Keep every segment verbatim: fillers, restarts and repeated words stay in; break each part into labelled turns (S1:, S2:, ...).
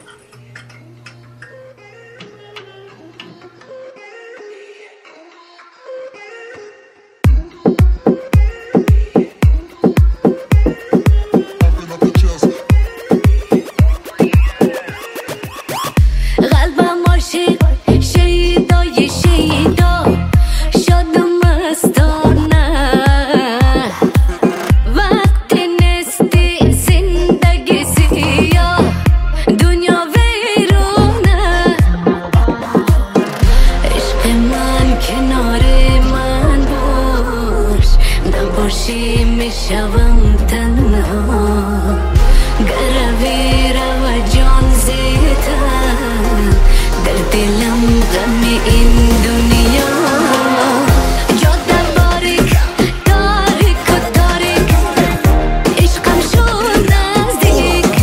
S1: میشوم تنها گروی رو جان زیدم در دلم غم این دنیا جاده باریک تاریک و تاریک عشقم شد نزدیک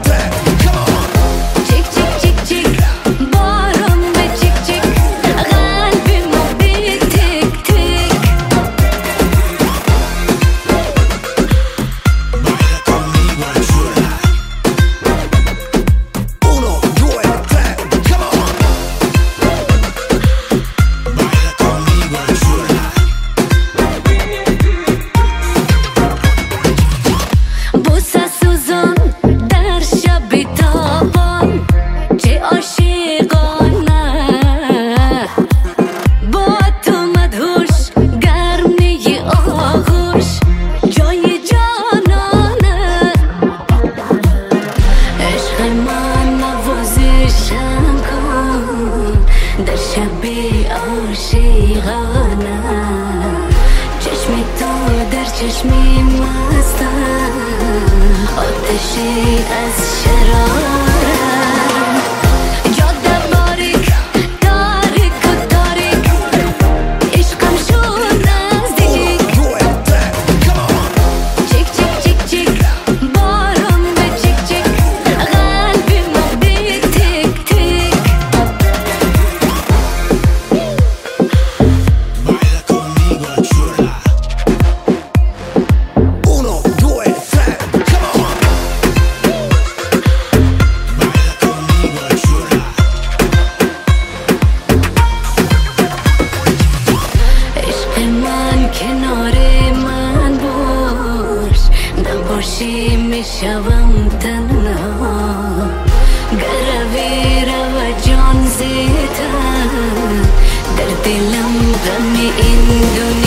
S1: چیک چیک چیک چیک بارم به چیک چیک قلبی ما بی تیک تیک در شب عاشقانه چشم تو در چشمی مستم آتشی از شرارم جاده باریک تاریک و تاریک عشقم شد نزدیک چیک چیک چیک چیک بارم به چیک چیک قلبی ما بی تیک تیک کنار من باش نباشی میشوم تنها گروی رو جان زیدم در دلم غم این دنیا